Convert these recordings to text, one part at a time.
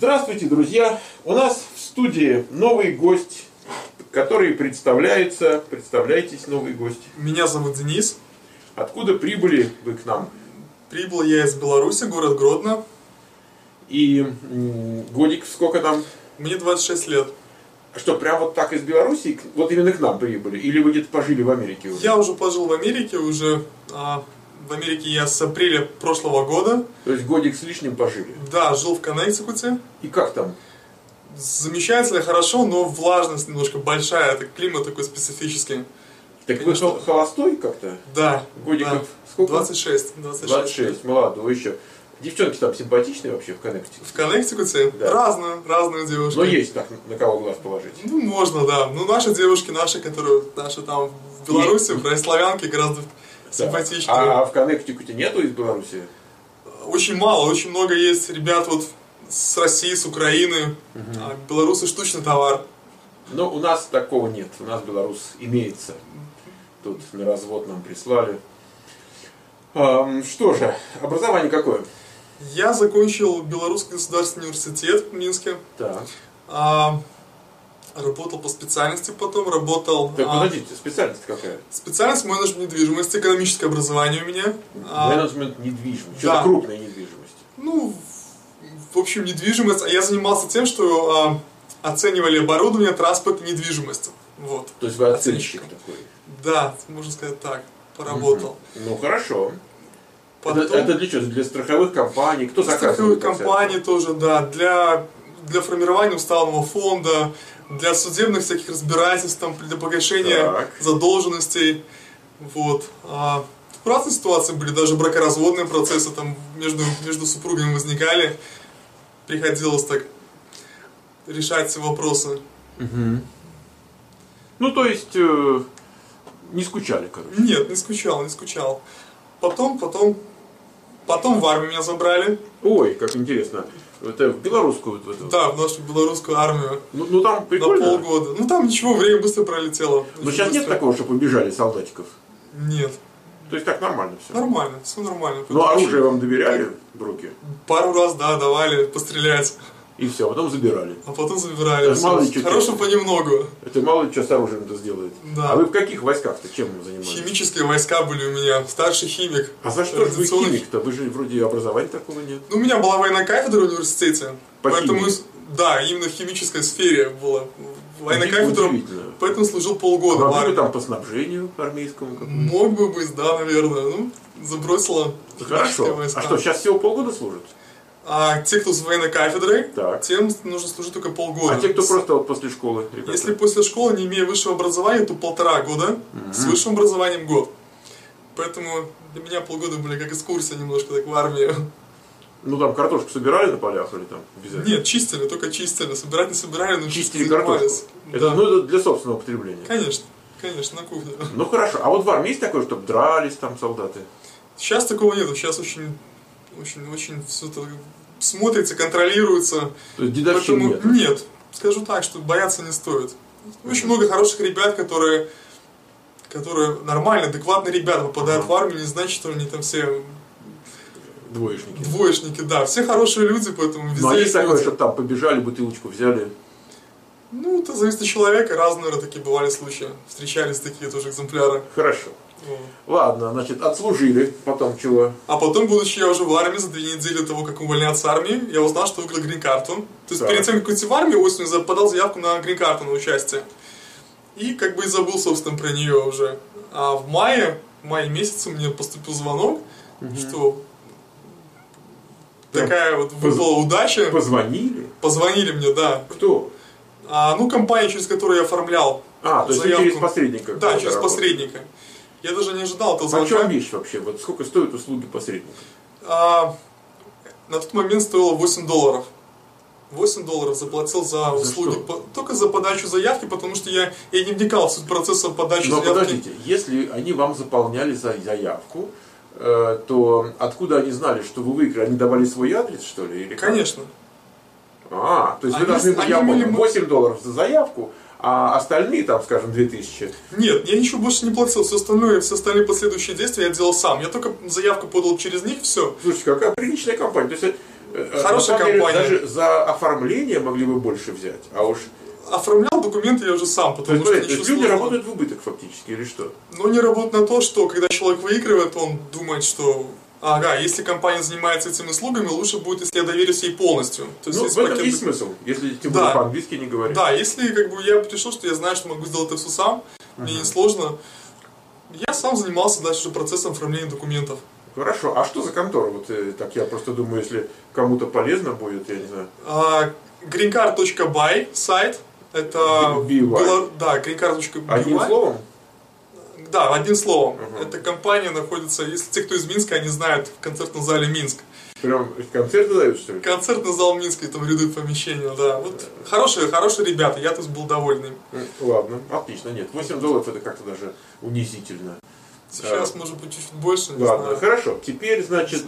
Здравствуйте, друзья! У нас в студии новый гость, который представляется. Представляйтесь, новый гость. Меня зовут Денис. Откуда прибыли вы к нам? Прибыл я из Беларуси, город Гродно. И годик сколько там? Мне 26 лет. А что, прям вот так из Беларуси, вот именно к нам прибыли? Или вы где-то пожили в Америке уже? Я уже пожил в Америке, в Америке я с апреля прошлого года. То есть годик с лишним пожили? Да, жил в Коннектикуте. И как там? Замечательно, хорошо, но влажность немножко большая, это климат такой специфический. Так конечно. вы холостой как-то? Да. Годиков да. сколько? 26. 26, молодой еще. Девчонки там симпатичные вообще в Коннектикуте? В Коннектикуте? Да. Разные девушки. Но есть так, на кого глаз положить. Ну, можно, да. Ну, наши девушки, которые там в Беларуси, славянки гораздо симпатичнее. А в Коннектикуте нету из Беларуси? Очень мало, очень много есть ребят вот с России, с Украины. А белорусы штучный товар. Но у нас такого нет. У нас белорус имеется. Тут на развод нам прислали. Что же, образование какое? Я закончил Белорусский государственный университет в Минске. Так. Работал по специальности потом, работал... Так, подождите, специальность какая? Специальность менеджмент недвижимости, экономическое образование у меня. Менеджмент недвижимости. Да. Что-то крупная недвижимость. Ну, в общем, недвижимость. А я занимался тем, что оценивали оборудование, транспорт и недвижимость. Вот. То есть вы оценщик такой? Да, можно сказать так. Поработал. Ну, хорошо. Потом... Это для чего? Для страховых компаний? Кто заказывает? Страховых компаний тоже, да. Для формирования уставного фонда, для судебных всяких разбирательств, там, для погашения задолженностей. Вот. В разные ситуации были, даже бракоразводные процессы там между супругами возникали. Приходилось так решать все вопросы. Угу. Ну, то есть, не скучали, короче. Нет, не скучал. Потом в армию меня забрали. Ой, как интересно. Это в белорусскую? Да, в нашу белорусскую армию. Ну там прикольно. На полгода. Ну там ничего, время быстро пролетело. Но сейчас нет такого, чтобы убежали солдатиков? Нет. То есть так нормально все? Нормально, все нормально. Ну оружие вам доверяли в руки? Пару раз, да, давали пострелять. И все, а потом забирали. Хорошо понемногу. Это мало ли что с оружием-то сделает. Да. А вы в каких войсках-то чем занимались? Химические войска были у меня, старший химик. А за что же вы химик-то? Вы же вроде образования такого нет. Ну, у меня была военная кафедра в университете. Поэтому, да, именно в химической сфере была военная кафедра. Поэтому служил полгода. А вы там по снабжению армейскому? Мог бы быть, да, наверное. Ну, забросила. Хорошо. А что, сейчас всего полгода служат? А те, кто с военной кафедрой, так. тем нужно служить только полгода. А те, кто просто вот после школы? Ребята? Если после школы, не имея высшего образования, то 1,5 года, с высшим образованием год. Поэтому для меня полгода были как экскурсия немножко так в армию. Ну там картошку собирали на полях или там обязательно? Нет, чистили, только чистили. Собирать не собирали, но чистили картошку. Это, да. Это для собственного потребления? Конечно, на кухне. Ну хорошо, а вот в армии есть такое, чтобы дрались там солдаты? Сейчас такого нет, сейчас очень все это смотрится, контролируется. То есть дедовщины нет? Нет, скажу так, что бояться не стоит. Очень много хороших ребят, которые нормально, адекватные ребята попадают в армию, не значит, что они там все... Двоечники, да. Все хорошие люди, поэтому везде. Ну а есть такое, чтобы там побежали, бутылочку взяли? Ну, это зависит от человека, разные, наверное, такие бывали случаи. Встречались такие тоже экземпляры. Хорошо. Ладно, значит, отслужили, потом чего? А потом, будучи я уже в армии, за 2 недели до того, как увольняться с армии, я узнал, что выиграл грин-карту. То есть перед тем, как уйти в армию, осенью подал заявку на грин-карту, на участие. И как бы и забыл, собственно, про нее уже. А в мае месяце мне поступил звонок, что такая вот выпала удача. Позвонили? Позвонили мне, да. Кто? Компания, через которую я оформлял то есть заявку. через посредника? Да, через посредника. Я даже не ожидал этого звонка. Почем вещь вообще? Вот сколько стоят услуги посредника? На тот момент стоило $8. $8 заплатил за услуги, только за подачу заявки, потому что я не вникал в суть процесса подачи заявки. Но подождите, если они вам заполняли заявку, то откуда они знали, что вы выиграли? Они давали свой адрес, что ли? Или конечно. то есть вы должны быть, я понял, $8 за заявку, а остальные, там, скажем, 2000? Нет, я ничего больше не платил, все остальные последующие действия я делал сам. Я только заявку подал через них, все. Слушайте, какая приличная компания. То есть Хорошая компания. Даже за оформление могли бы больше взять, а уж... Оформлял документы я уже сам, потому что люди сложного. Работают в убыток фактически, или что? Но не работают на то, что когда человек выигрывает, он думает, что ага, если компания занимается этими услугами, лучше будет, если я доверюсь ей полностью. То есть, в этом есть смысл, если тем более по-английски не говорить. Да, если я пришел, что я знаю, что могу сделать это все сам, мне не сложно, я сам занимался дальше процессом оформления документов. Хорошо, а что за контора? Вот так я просто думаю, если кому-то полезно будет, я не знаю. Greencard.by сайт. Это greencard.by. Одним словом? Да, одним словом. Эта компания находится, если те, кто из Минска, они знают, в концертном зале Минск. Прям концерты дают, что ли? Концертный зал Минска, там арендуют помещение, да. Вот хорошие ребята, я тут был довольный. Ладно, отлично, нет. $8 это как-то даже унизительно. Сейчас, может быть, чуть больше. Ладно, хорошо. Теперь, значит,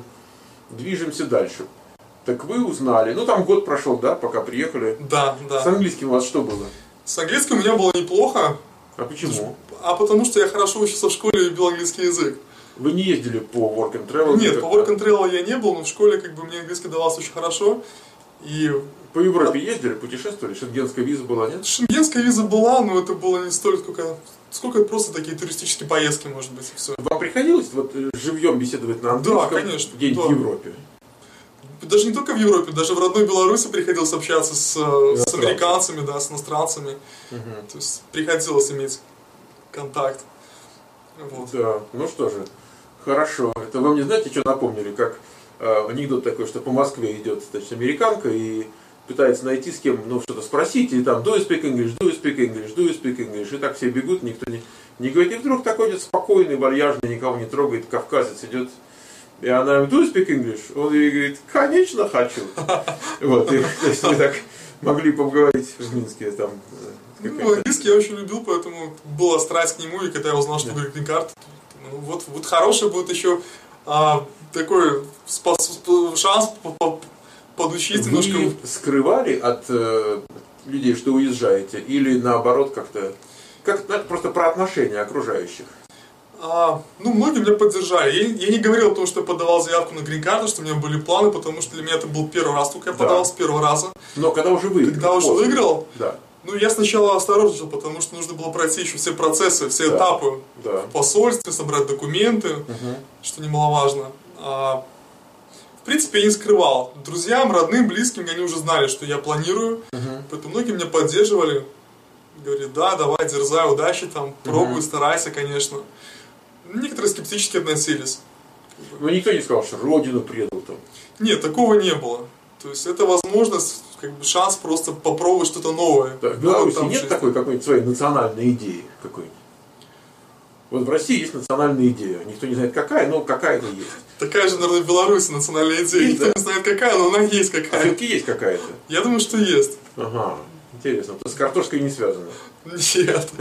движемся дальше. Так вы узнали, там год прошел, да, пока приехали? Да. С английским у вас что было? С английским у меня было неплохо. А почему? Потому что я хорошо учился в школе и любил английский язык. Вы не ездили по work and travel? Нет, по work and travel я не был, но в школе мне английский давался очень хорошо. И... По Европе ездили, путешествовали? Шенгенская виза была, нет? Шенгенская виза была, но это было не столько, сколько просто такие туристические поездки, может быть, и все. Вам приходилось живьем беседовать на английском? Да, конечно. День в Европе? Даже не только в Европе, даже в родной Беларуси приходилось общаться с американцами, да, с иностранцами. То есть приходилось иметь контакт. Вот. Да, ну что же, хорошо. Это вы мне знаете, что напомнили? Как анекдот такой, что по Москве идет, значит, американка и пытается найти с кем, что-то спросить, и там do you speak English, do you speak English, do you speak English, и так все бегут, никто не говорит. И вдруг такой идет спокойный, вальяжный, никого не трогает, кавказец идет. И она ему, do you speak English? Он ей говорит, конечно, хочу. Вот, и то есть мы так могли поговорить в Минске там. Английский я очень любил, поэтому была страсть к нему, и когда я узнал, что говорит Greencard, вот хороший будет еще такой шанс подучить немножко. Вы скрывали от людей, что уезжаете, или наоборот как-то просто про отношения окружающих? Многие меня поддержали. Я не говорил о том, что я подавал заявку на Greencard, что у меня были планы, потому что для меня это был первый раз, только я подавал с первого раза. Но когда уже выиграл? Когда уже выиграл? Да. Я сначала осторожничал, потому что нужно было пройти еще все процессы, все этапы в посольстве, собрать документы, что немаловажно. В принципе, я не скрывал. Друзьям, родным, близким, они уже знали, что я планирую, поэтому многие меня поддерживали. Говорят, да, давай, дерзай, удачи, там, пробуй, старайся, конечно. Некоторые скептически относились. Но никто не сказал, что родину предал там. Нет, такого не было. То есть это возможность, шанс просто попробовать что-то новое. Да, в Беларуси нет такой какой-нибудь своей национальной идеи какой-нибудь? Вот в России есть национальная идея. Никто не знает какая, но какая-то есть. Такая же, наверное, в Беларуси национальная идея. Никто не знает какая, но она есть какая-то. А все-таки есть какая-то? Я думаю, что есть. Ага, интересно. То с картошкой не связано? Нет.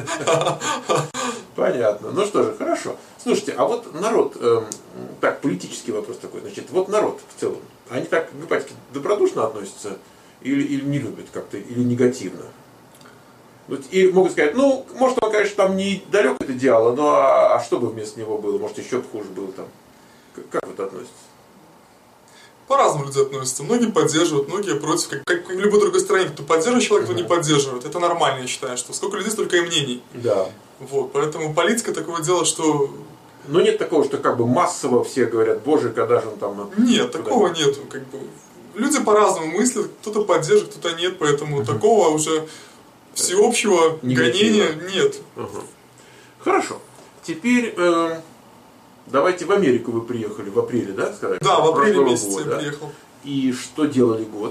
Понятно. Ну что же, хорошо. Слушайте, а вот народ, так, политический вопрос такой, значит, вот народ в целом, они так к батьке добродушно относятся или не любят как-то, или негативно? И могут сказать, может он, конечно, там не далек от идеала, но а что бы вместо него было? Может, еще бы хуже было там? Как вы это относитесь? По-разному люди относятся. Многие поддерживают, многие против. Как в любой другой стране, кто поддерживает человека, кто не поддерживает. Это нормально, я считаю, что сколько людей, столько и мнений. Да. Вот, поэтому политика такого дела, что... Но нет такого, что массово все говорят, боже, когда же он там... Нет, такого нету. Люди по-разному мыслят, кто-то поддерживает, кто-то нет, поэтому такого уже всеобщего гонения нет. Хорошо. Теперь давайте в Америку вы приехали в апреле, да, сказать? Да, в апреле месяце я приехал. И что делали год?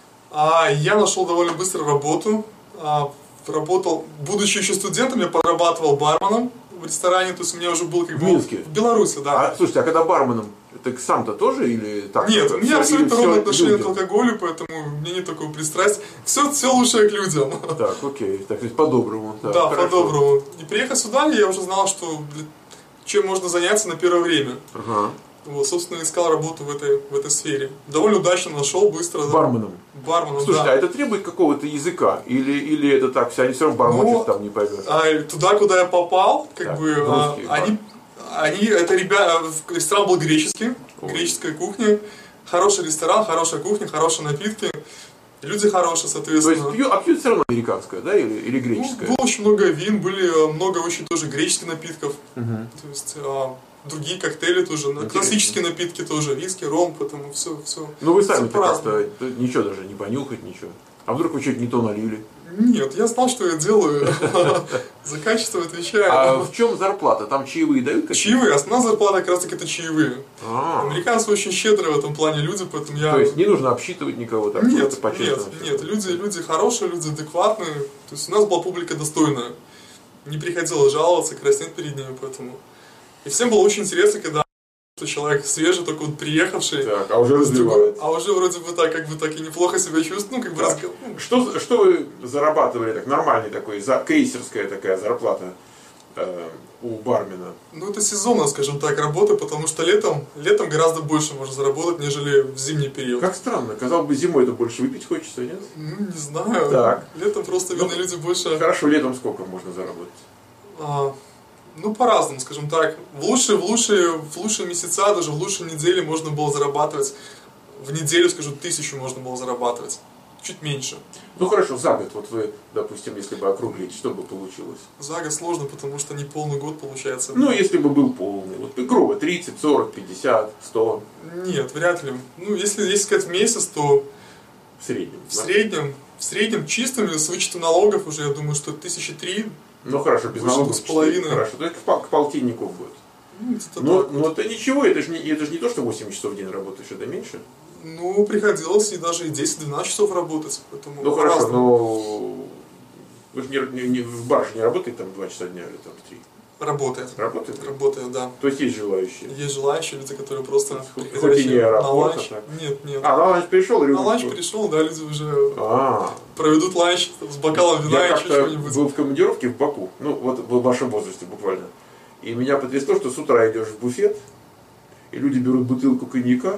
Я нашел довольно быстро работу. Работал, будучи еще студентом, я подрабатывал барменом в ресторане, то есть у меня уже был в Минске? В Беларуси, да. Слушайте, а когда барменом, это сам-то тоже или так? Нет, у меня абсолютно ровное отношение к алкоголю, поэтому у меня нет такого пристрастия. Все лучше к людям. Так, окей, так сказать, по-доброму. Да, по-доброму. И приехав сюда, я уже знал, что чем можно заняться на первое время. Собственно, искал работу в этой сфере. Довольно удачно нашел, быстро. Барменом? Барменом, слушайте, а это требует какого-то языка? Или это так, они все равно бормочут там не поймешь? Туда, куда я попал, ресторан был греческий, греческая кухня. хороший ресторан, хорошая кухня, хорошие напитки, люди хорошие, соответственно. То есть пьют все равно американское, да, или греческое? Было очень много вин, были много очень тоже греческих напитков, то есть другие коктейли тоже, классические напитки тоже, виски, ром, поэтому все. Ну вы сами-то как-то ничего даже не понюхать, ничего. А вдруг вы что-то не то налили? Нет, я знал, что я делаю. За качество отвечаю. А в чем зарплата? Там чаевые дают какие-то? Чаевые. Основная зарплата как раз таки это чаевые. Американцы очень щедрые в этом плане люди, поэтому я... То есть не нужно обсчитывать никого так? Нет. Люди хорошие, люди адекватные. То есть у нас была публика достойная. Не приходилось жаловаться, краснеть перед ними, поэтому... И всем было очень интересно, когда человек свежий, только вот приехавший. Так, а уже развивается. А уже вроде бы так, как бы так и неплохо себя чувствует. Что вы зарабатывали так, нормальный такой, крейсерская такая зарплата у бармена? Ну это сезонная, скажем так, работа, потому что летом гораздо больше можно заработать, нежели в зимний период. Как странно, казалось бы, зимой-то больше выпить хочется, нет? Ну, не знаю. Так. Летом просто, видно, люди больше... Хорошо, летом сколько можно заработать? Ну, по-разному, скажем так. В лучшие месяца, даже в лучшие недели можно было зарабатывать. В неделю, скажу, 1000 можно было зарабатывать. Чуть меньше. Ну хорошо, за год, вот вы, допустим, если бы округлить, что бы получилось? За год сложно, потому что не полный год получается. Ну, если бы был полный, вот грубо, 30, 40, 50, 100. Нет, вряд ли. Ну, если сказать в месяц, то... В среднем. В среднем чистыми, с вычетом налогов уже, я думаю, что 1003. Ну хорошо, без налогов 4,5. Хорошо, то есть к полтиннику будет. Но это ничего, это же не то, что 8 часов в день работаешь, это меньше. Ну, приходилось и даже и 10-12 часов работать. Поэтому ну хорошо, но вы же в бар же не работаете там 2 часа дня или там 3? Работает. Работает? Работает, да. То есть есть желающие? Есть желающие люди, которые просто хоть и не на ланч. Так. Нет. На ланч пришел или на ланч пришел, да, люди уже проведут ланч с бокалом вина и еще что-нибудь. Я был в командировке в Баку, ну вот в вашем возрасте буквально. И меня потрясло, что с утра идешь в буфет, и люди берут бутылку коньяка,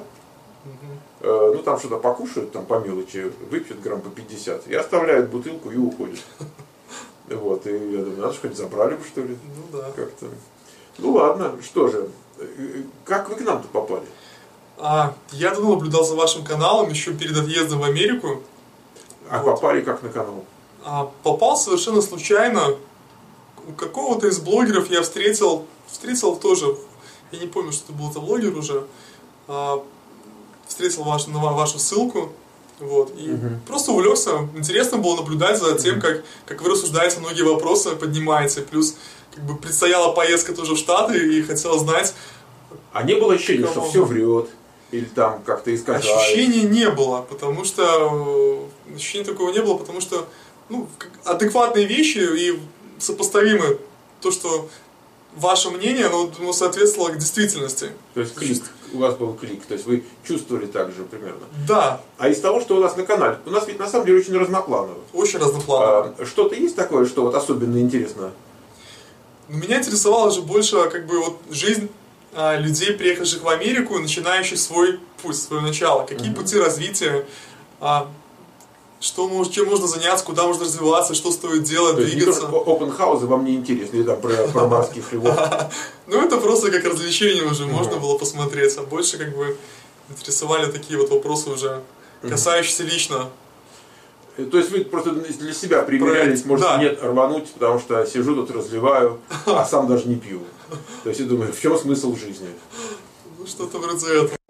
ну там что-то покушают, там по мелочи, выпьют грамм по 50, и оставляют бутылку и уходят. Вот, и я думаю, надо же хоть забрали бы, что ли. Ну да. Как-то. Ну ладно, что же, как вы к нам-то попали? Я давно наблюдал за вашим каналом еще перед отъездом в Америку. А вот. Попали как на канал? Попал совершенно случайно. У какого-то из блогеров я встретил тоже, я не помню, что это был за блогер уже, встретил вашу ссылку. Вот, и просто увлекся. Интересно было наблюдать за тем, как вы рассуждаете, многие вопросы поднимаете. Плюс как бы предстояла поездка тоже в Штаты, и хотел знать. А не было ощущения, что все врет? Или там как-то искажает? Ощущения не было, потому что ощущения такого не было, потому что адекватные вещи и сопоставимы то, что ваше мнение, оно соответствовало к действительности. То есть клик, у вас был клик, то есть вы чувствовали так же примерно? Да. А из того, что у нас на канале, у нас ведь на самом деле очень разнопланово. Очень разнопланово. Что-то есть такое, что вот особенно интересно? Меня интересовала же больше как бы вот жизнь людей, приехавших в Америку, начинающих свой путь, свое начало. Какие пути развития, чем можно заняться, куда можно развиваться, что стоит делать, то двигаться. Не то, что open house вам не интересно, или там про морских львов. Ну это просто как развлечение уже можно было посмотреть, а больше как бы интересовали такие вот вопросы уже, касающиеся лично. То есть вы просто для себя примерялись, может нет, рвануть, потому что сижу тут, разливаю, а сам даже не пью. То есть я думаю, в чем смысл жизни? Ну что-то вроде этого.